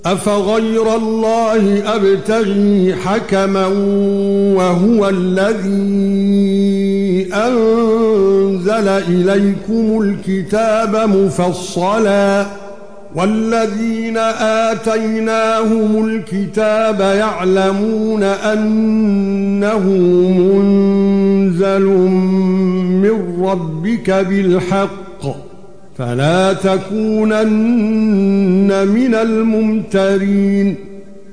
أفغير الله أبتغي حكما وهو الذي أنزل إليكم الكتاب مفصلا والذين آتيناهم الكتاب يعلمون أنه منزل من ربك بالحق فلا تكونن من الممترين